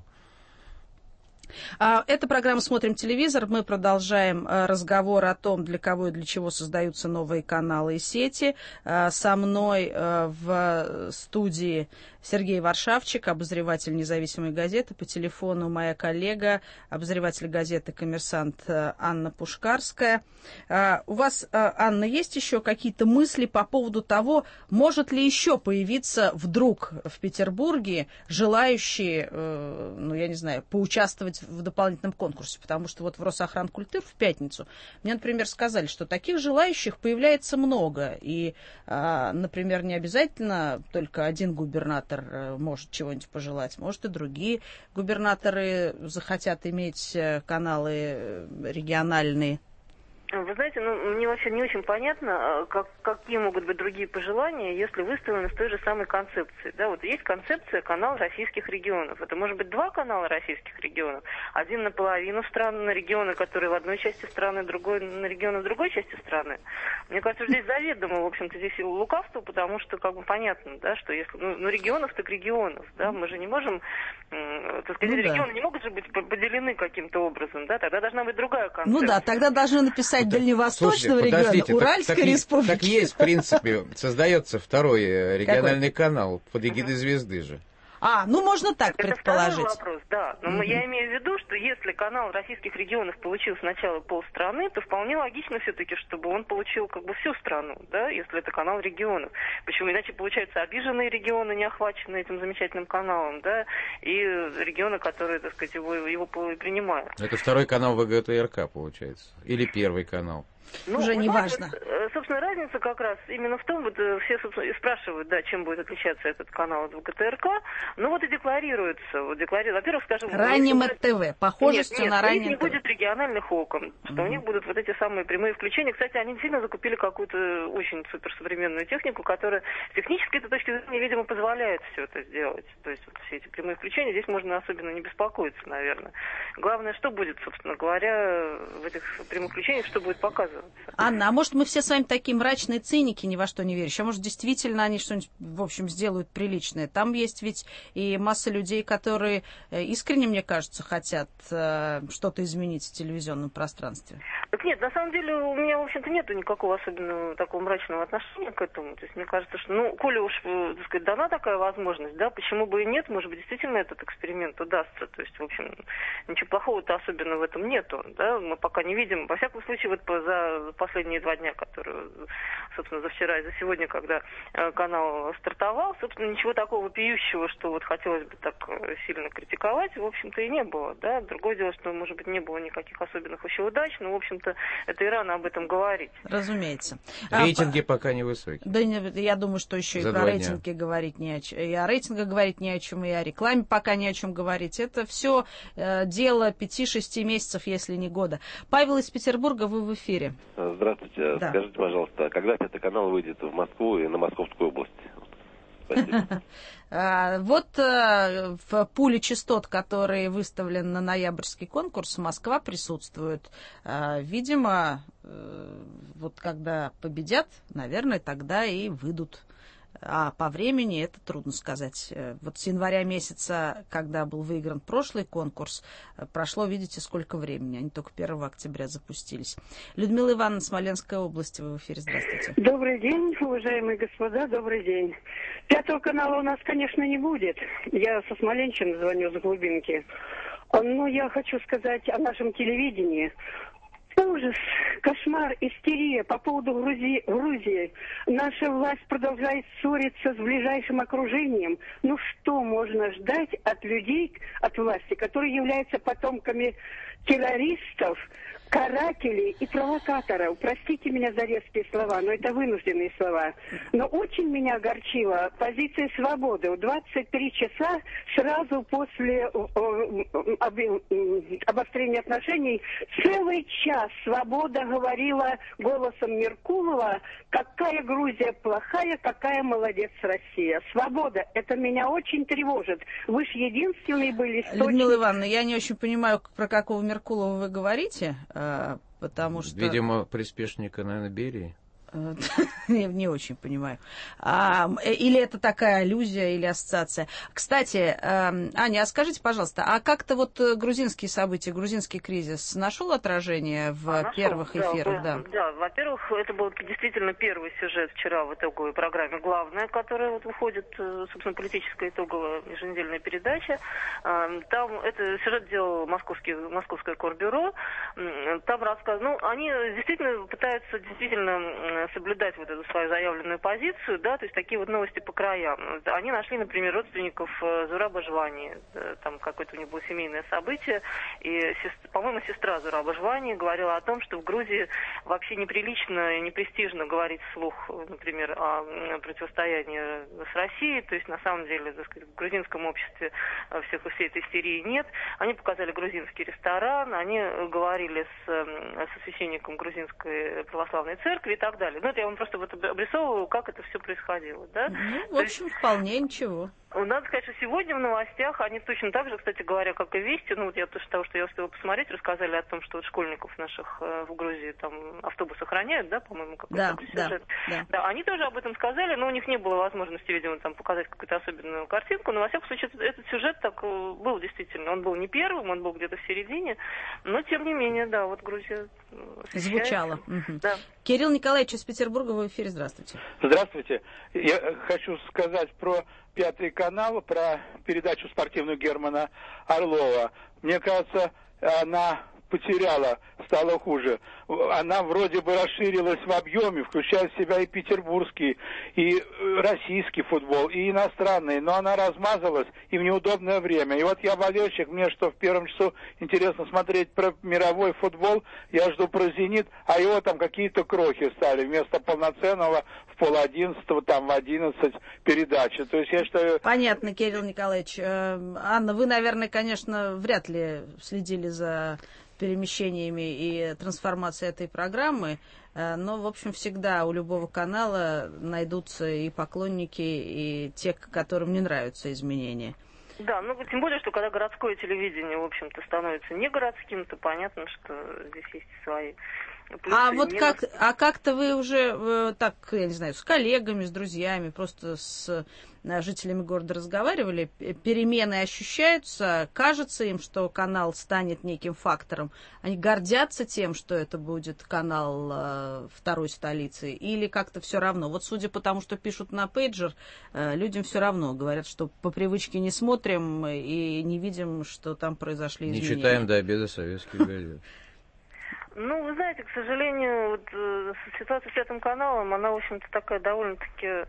Это программа «Смотрим телевизор». Мы продолжаем разговор о том, для кого и для чего создаются новые каналы и сети. Со мной в студии Сергей Варшавчик, обозреватель независимой газеты. По телефону моя коллега, обозреватель газеты «Коммерсант» Анна Пушкарская. У вас, Анна, есть еще какие-то мысли по поводу того, может ли еще появиться вдруг в Петербурге желающие, ну, я не знаю, поучаствовать в дополнительном конкурсе? Потому что вот в Росохранкультуре в пятницу мне, например, сказали, что таких желающих появляется много. И, например, не обязательно только один губернатор может чего-нибудь пожелать. Может, и другие губернаторы захотят иметь каналы региональные. Вы знаете, ну, мне вообще не очень понятно, как, какие могут быть другие пожелания, если выставлены с той же самой концепцией. Да, вот есть концепция канала российских регионов. Это может быть два канала российских регионов. Один наполовину страны, на регионы, которые в одной части страны, другой на регионы в другой части страны. Мне кажется, здесь заведомо, в общем-то, здесь лукавство, потому что, как бы, понятно, да, что если, ну, ну регионов так регионов, да, мы же не можем, э, так сказать, ну, регионы да. не могут же быть поделены каким-то образом, да, тогда должна быть другая концепция. Ну да, тогда должны написать Дальневосточного Слушайте, региона, Уральской так, республики. Так есть, в принципе, создается второй региональный Какой? канал под эгидой «Звезды» же. А, ну можно так это предположить. Это второй вопрос, да. Но mm-hmm. я имею в виду, что если канал российских регионов получил сначала полстраны, то вполне логично все-таки, чтобы он получил как бы всю страну, да, если это канал регионов. Почему? Иначе получаются обиженные регионы, не охваченные этим замечательным каналом, да, и регионы, которые, так сказать, его, его принимают. Это второй канал ВГТРК, получается. Или первый канал. Ну, уже не важно. Собственно, разница как раз именно в том, вот все собственно, спрашивают, да, чем будет отличаться этот канал от ВГТРК. Ну вот и декларируется. Вот декларируется. Во-первых, скажем... Ранним ТВ, похожестью нет, нет, на ранним ТВ. Нет, не будет региональных окон, что mm-hmm. у них будут вот эти самые прямые включения. Кстати, они действительно закупили какую-то очень суперсовременную технику, которая с технической точки зрения, видимо, позволяет все это сделать. То есть вот все эти прямые включения, здесь можно особенно не беспокоиться, наверное. Главное, что будет, собственно говоря, в этих прямых включениях, что будет показываться. Анна, а может мы все с вами такие мрачные циники, ни во что не верящие? А может действительно они что-нибудь, в общем, сделают приличное? Там есть ведь и масса людей, которые искренне, мне кажется, хотят э, что-то изменить в телевизионном пространстве. Так нет, на самом деле у меня, в общем-то, нету никакого особенного такого мрачного отношения к этому. То есть мне кажется, что, ну, коли уж, так сказать, дана такая возможность, да, почему бы и нет, может быть, действительно этот эксперимент удастся. То есть, в общем, ничего плохого-то особенно в этом нету, да, мы пока не видим. Во всяком случае, вот за последние два дня, которые, собственно, за вчера и за сегодня, когда канал стартовал, собственно, ничего такого вопиющего, что вот хотелось бы так сильно критиковать, в общем-то, и не было, да. Другое дело, что, может быть, не было никаких особенных еще удач, но, в общем-то, это и рано об этом говорить. Разумеется. Рейтинги а, пока невысокие. Да, я думаю, что еще за и про рейтинги дня. говорить не о чем. И о рейтингах говорить не о чем, и о рекламе пока не о чем говорить. Это все э, дело пяти-шести месяцев, если не года. Павел из Петербурга, вы в эфире. Здравствуйте. Да. Скажите, пожалуйста, когда Пятый канал выйдет в Москву и на Московскую область? Спасибо. Вот в пуле частот, который выставлен на ноябрьский конкурс, Москва присутствует. Видимо, вот когда победят, наверное, тогда и выйдут. А по времени это трудно сказать. Вот с января месяца, когда был выигран прошлый конкурс, прошло, видите, сколько времени. Они только первого октября запустились. Людмила Ивановна, Смоленская область, вы в эфире. Здравствуйте. Добрый день, уважаемые господа, добрый день. Пятого канала у нас, конечно, не будет. Я со Смоленщины звоню, с глубинки. Но я хочу сказать о нашем телевидении. Ужас, кошмар, истерия по поводу Грузии, Грузии. Наша власть продолжает ссориться с ближайшим окружением. Ну что можно ждать от людей, от власти, которые являются потомками террористов, карателей и провокаторов? Простите меня за резкие слова, но это вынужденные слова. Но очень меня огорчила позиция свободы. В двадцать три часа сразу после обострения отношений целый час свобода говорила голосом Меркулова, какая Грузия плохая, какая молодец Россия. Свобода, это меня очень тревожит. Вы же единственные были источник... Людмила Ивановна, я не очень понимаю, про какого Меркулова вы говорите. Потому что... Видимо, приспешника, наверное, Берии. Не, не очень понимаю. А, или это такая аллюзия, или ассоциация. Кстати, э, Аня, а скажите, пожалуйста, а как-то вот грузинские события, грузинский кризис нашел отражение в а, первых нашел, эфирах? Да, да. да, во-первых, это был действительно первый сюжет вчера в итоговой программе «Главное», которая вот выходит, собственно, политическая итоговая еженедельная передача. Там это сюжет делал московский, московское корбюро. Там рассказано, ну, они действительно пытаются действительно соблюдать вот эту свою заявленную позицию, да, то есть такие вот новости по краям. Они нашли, например, родственников Зураба Жвани, там какое-то у них было семейное событие, и, по-моему, сестра Зураба Жвани говорила о том, что в Грузии вообще неприлично и непрестижно говорить вслух, например, о противостоянии с Россией, то есть на самом деле, так сказать, в грузинском обществе всех, всей этой истерии нет. Они показали грузинский ресторан, они говорили с, со священником грузинской православной церкви и так далее. Ну, это я вам просто вот обрисовываю, как это все происходило, да? Ну, в общем, есть, вполне ничего. Надо сказать, что сегодня в новостях они точно так же, кстати говоря, как и Вести, ну, вот я тоже того, что я успела посмотреть, рассказали о том, что вот школьников наших в Грузии там автобус охраняют, да, по-моему, какой-то да, сюжет. Да, да. Да, они тоже об этом сказали, но у них не было возможности, видимо, там показать какую-то особенную картинку, но, во всяком случае, этот, этот сюжет так был действительно, он был не первым, он был где-то в середине, но, тем не менее, да, вот Грузия звучала. Угу. Да. Кирилл Николаевич из Петербурга, в эфире, здравствуйте. Здравствуйте. Я хочу сказать про Пятый канал, про передачу спортивную Германа Орлова. Мне кажется, она потеряла, стало хуже. Она вроде бы расширилась в объеме, включая в себя и петербургский, и российский футбол, и иностранный, но она размазалась и в неудобное время. И вот я болельщик, мне что в первом часу интересно смотреть про мировой футбол, я жду про «Зенит», а его там какие-то крохи стали вместо полноценного в пол одиннадцатого, там в одиннадцать передачи. То есть я считаю... Понятно, Кирилл Николаевич. Анна, вы, наверное, конечно, вряд ли следили за перемещениями и трансформацией этой программы, но, в общем, всегда у любого канала найдутся и поклонники, и те, которым не нравятся изменения. Да, ну, тем более, что когда городское телевидение, в общем-то, становится не городским, то понятно, что здесь есть свои плюсы. А вот как, а как-то вы уже так, я не знаю, с коллегами, с друзьями, просто с жителями города разговаривали, перемены ощущаются, кажется им, что канал станет неким фактором, они гордятся тем, что это будет канал э, второй столицы, или как-то все равно? Вот судя по тому, что пишут на пейджер, э, людям все равно, говорят, что по привычке не смотрим и не видим, что там произошли изменения. Не читаем до обеда советские газеты. Ну, вы знаете, к сожалению, вот, э, ситуация с Пятым каналом, она, в общем-то, такая довольно-таки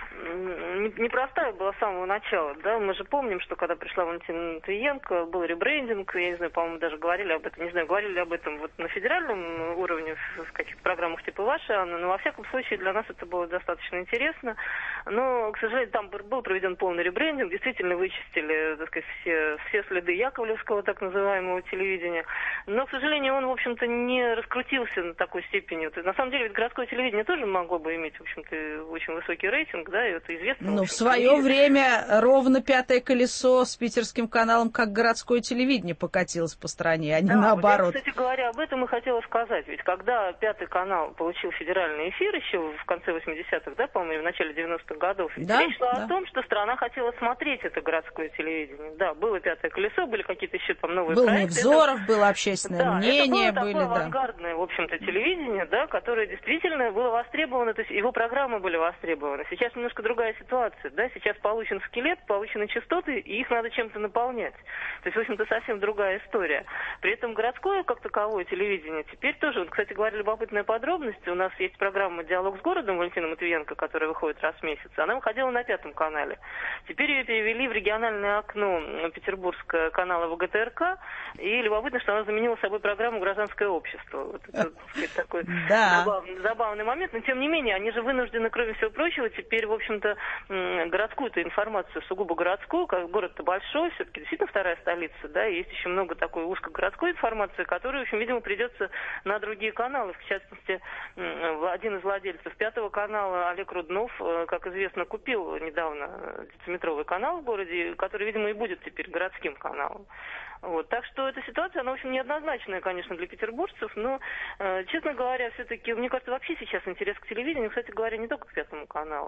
непростая была с самого начала, да, мы же помним, что когда пришла Валентина Матвиенко, был ребрендинг, я не знаю, по-моему, даже говорили об этом, не знаю, говорили об этом вот на федеральном уровне, в каких-то программах типа вашей, Анна, но во всяком случае для нас это было достаточно интересно, но, к сожалению, там был проведен полный ребрендинг, действительно вычистили, так сказать, все, все следы яковлевского так называемого телевидения, но, к сожалению, он, в общем-то, не раскрутился на такой степени. На самом деле, ведь городское телевидение тоже могло бы иметь, в общем-то, очень высокий рейтинг, да, и это известно. Ну, в свое время ровно «Пятое колесо» с питерским каналом как городское телевидение покатилось по стране, а не да, наоборот. Вот я, кстати говоря, об этом и хотела сказать. Ведь когда «Пятый канал» получил федеральный эфир еще в конце восьмидесятых, да, по-моему, в начале девяностых годов, да, речь шла да. о том, что страна хотела смотреть это городское телевидение. Да, было «Пятое колесо», были какие-то еще там новые был проекты. Невзоров, это... было общественное да, мнение. Это было были, такое да. авангардное, в общем-то, телевидение, да, которое действительно было востребовано, то есть его программы были востребованы. Сейчас немножко другая ситуация, да, сейчас получен скелет, получены частоты, и их надо чем-то наполнять. То есть, в общем-то, совсем другая история. При этом городское, как таковое, телевидение теперь тоже, вот, кстати говоря, любопытная подробность, у нас есть программа «Диалог с городом» Валентина Матвиенко, которая выходит раз в месяц, она выходила на Пятом канале. Теперь ее перевели в региональное окно петербургского канала ВГТРК, и любопытно, что она заменила собой программу «Гражданское общество». Вот это, так сказать, такой да. забавный, забавный момент, но тем не менее, они же вынуждены, кроме всего прочего, теперь, в общем-то, городскую-то информацию, сугубо городскую, как город-то большой, все-таки действительно вторая столица, да, и есть еще много такой узкогородской информации, которую, в общем, видимо, придется на другие каналы, в частности, один из владельцев Пятого канала, Олег Руднов, как известно, купил недавно дециметровый канал в городе, который, видимо, и будет теперь городским каналом. Вот. Так что эта ситуация, она, в общем, неоднозначная, конечно, для петербуржцев, но, э, честно говоря, все-таки, мне кажется, вообще сейчас интерес к телевидению, кстати говоря, не только к Пятому каналу, а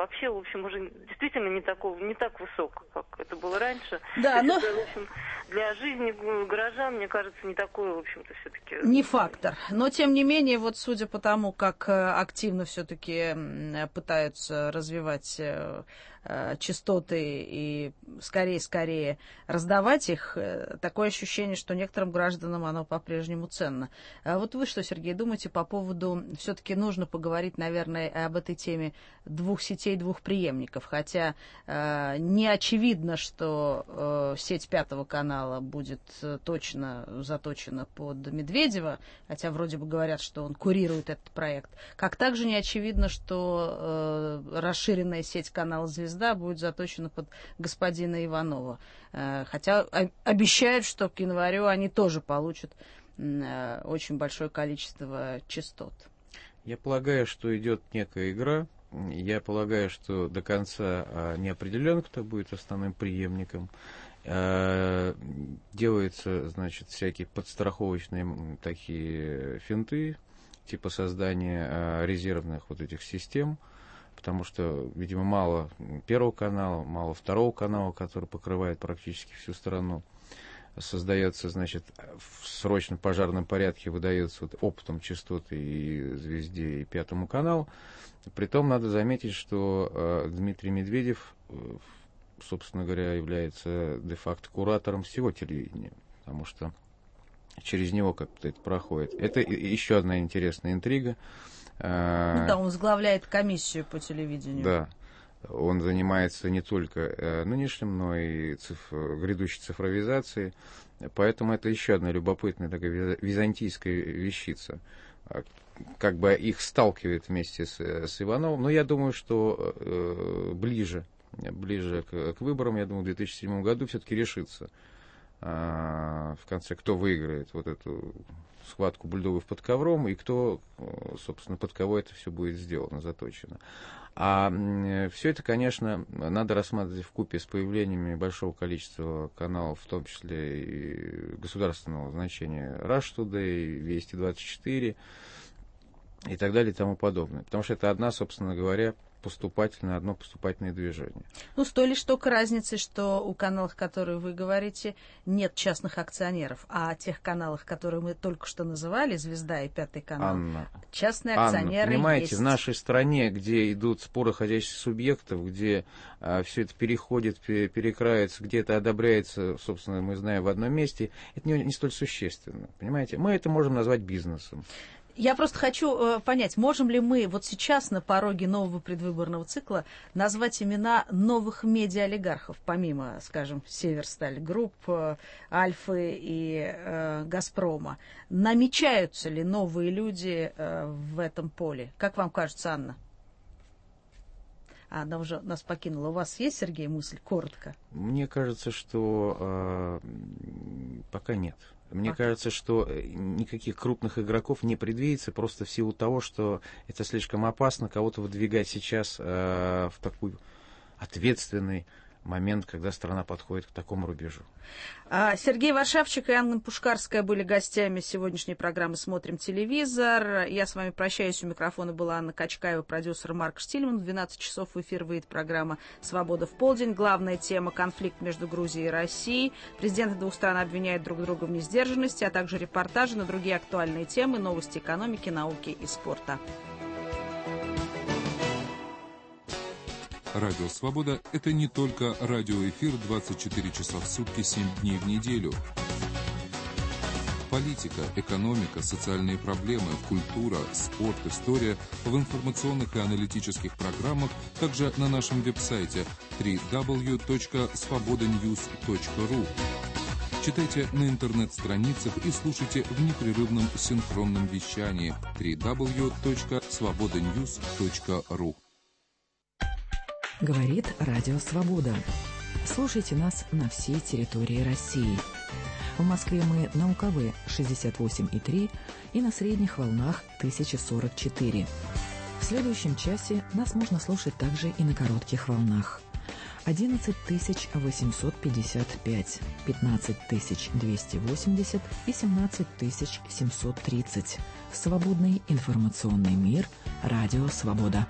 вообще, в общем, уже действительно не, такого, не так высок, как это было раньше. Да, но... это, в общем, для жизни горожан, мне кажется, не такой, в общем-то, все-таки... Не фактор. Но, тем не менее, вот судя по тому, как активно все-таки пытаются развивать частоты и скорее-скорее раздавать их, такое ощущение, что некоторым гражданам оно по-прежнему ценно. А вот вы что, Сергей, думаете по поводу... Все-таки нужно поговорить, наверное, об этой теме двух сетей, двух преемников, хотя э, не очевидно, что э, сеть Пятого канала будет точно заточена под Медведева, хотя вроде бы говорят, что он курирует этот проект. Как также не очевидно, что э, расширенная сеть канала «Звезда» будет заточена под господина Иванова. Хотя обещают, что к январю они тоже получат очень большое количество частот. Я полагаю, что идет некая игра. Я полагаю, что до конца не определен, кто будет основным преемником. Делаются, значит, всякие подстраховочные такие финты, типа создания резервных вот этих систем. Потому что, видимо, мало Первого канала, мало Второго канала, который покрывает практически всю страну. Создается, значит, в срочном пожарном порядке выдается вот оптом частоты и «Звезде», и Пятому каналу. Притом надо заметить, что э, Дмитрий Медведев, э, собственно говоря, является де-факто куратором всего телевидения, потому что через него как-то это проходит. Это еще одна интересная интрига. Ну да, он возглавляет комиссию по телевидению. Да, он занимается не только э, нынешним, но и циф... грядущей цифровизацией. Поэтому это еще одна любопытная такая византийская вещица. Как бы их сталкивает вместе с, с Ивановым. Но я думаю, что э, ближе, ближе к, к выборам, я думаю, в две тысячи седьмом году все-таки решится э, в конце, кто выиграет вот эту схватку бульдогов под ковром, и кто, собственно, под кого это все будет сделано, заточено. А все это, конечно, надо рассматривать вкупе с появлениями большого количества каналов, в том числе и государственного значения, Rush Today, Вести двадцать четыре и так далее и тому подобное. Потому что это одна, собственно говоря, поступательное, одно поступательное движение. Ну, с той лишь только разницей, что у каналов, которые вы говорите, нет частных акционеров, а о тех каналах, которые мы только что называли, «Звезда» и «Пятый канал», Анна, частные Анна, акционеры понимаете, есть. В нашей стране, где идут споры ходящих субъектов, где а, все это переходит, перекраивается, где это одобряется, собственно, мы знаем, в одном месте, это не, не столь существенно, понимаете? Мы это можем назвать бизнесом. Я просто хочу э, понять, можем ли мы вот сейчас на пороге нового предвыборного цикла назвать имена новых медиа-олигархов, помимо, скажем, Северсталь Групп, э, Альфы и э, Газпрома? Намечаются ли новые люди э, в этом поле? Как вам кажется, Анна? Она уже нас покинула. У вас есть, Сергей, мысль? Коротко. Мне кажется, что э, пока нет. Мне Пока. кажется, что никаких крупных игроков не предвидится, просто в силу того, что это слишком опасно кого-то выдвигать сейчас э, в такой ответственный момент, когда страна подходит к такому рубежу. Сергей Варшавчик и Анна Пушкарская были гостями сегодняшней программы «Смотрим телевизор». Я с вами прощаюсь. У микрофона была Анна Качкаева, продюсер Марк Штильман. В двенадцать часов в эфир выйдет программа «Свобода в полдень». Главная тема — конфликт между Грузией и Россией. Президенты двух стран обвиняют друг друга в несдержанности, а также репортажи на другие актуальные темы, новости экономики, науки и спорта. Радио «Свобода» — это не только радиоэфир двадцать четыре часа в сутки, семь дней в неделю. Политика, экономика, социальные проблемы, культура, спорт, история в информационных и аналитических программах, также на нашем веб-сайте дабл ю дабл ю дабл ю точка свобода ньюс точка ру. Читайте на интернет-страницах и слушайте в непрерывном синхронном вещании дабл ю дабл ю дабл ю точка свобода ньюс точка ру. Говорит Радио Свобода. Слушайте нас на всей территории России. В Москве мы на УКВ шестьдесят восемь и три и на средних волнах тысяча сорок четыре. В следующем часе нас можно слушать также и на коротких волнах. одиннадцать тысяч восемьсот пятьдесят пять, пятнадцать тысяч двести восемьдесят и семнадцать тысяч семьсот тридцать. Свободный информационный мир. Радио Свобода.